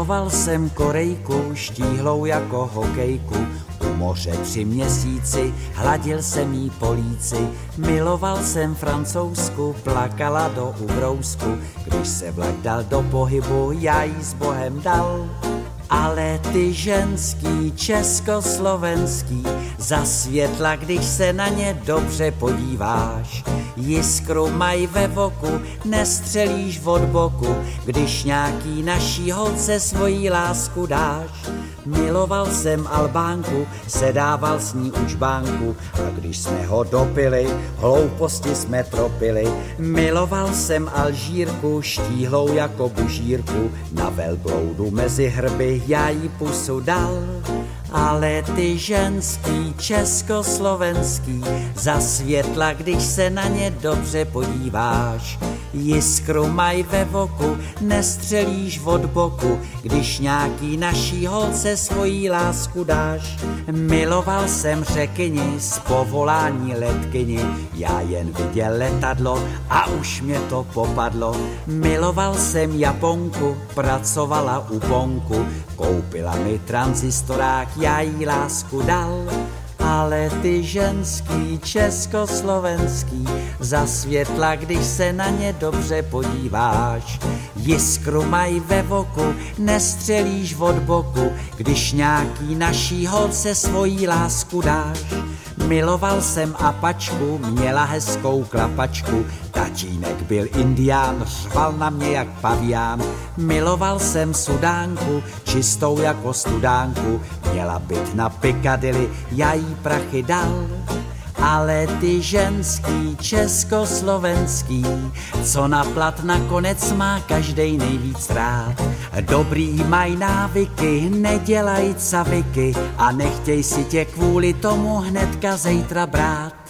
Miloval jsem Korejku, štíhlou jako hokejku, u moře 3 měsíci, hladil jsem jí po líci. Miloval jsem Francouzsku, plakala do ubrousku, když se vlak dal do pohybu, já jí s Bohem dal. Ale ty ženský, československý, zasvětla, když se na ně dobře podíváš. Jiskru maj ve voku, nestřelíš od boku, když nějaký naší holce svojí lásku dáš. Miloval jsem Albánku, sedával s ní u čbánku, a když jsme ho dopili, hlouposti jsme tropili. Miloval jsem Alžírku, štíhlou jako bužírku, na velbloudu mezi hrby já jí pusu dal. Ale ty ženský, československý, zasvětla, když se na ně dobře podíváš. Jiskru maj ve voku, nestřelíš od boku, když nějaký naší holce svojí lásku dáš. Miloval jsem Řekyni, z povolání letkyni, já jen viděl letadlo a už mě to popadlo. Miloval jsem Japonku, pracovala u bonku, koupila mi tranzistorák, já jí lásku dal. Ale ty ženský, československý, zasvětla, když se na ně dobře podíváš. Jiskru maj ve voku, nestřelíš od boku, když nějaký naší holce svojí lásku dáš. Miloval jsem Apačku, měla hezkou klapačku, tatínek byl indián, řval na mě jak pavián. Miloval jsem Sudánku, čistou jako studánku, měla byt na Piccadilly, já jí prachy dal. Ale ty ženský, československý, co na plat nakonec má každej nejvíc rád. Dobrý maj návyky, nedělaj caviky a nechtěj si tě kvůli tomu hnedka zítra brát.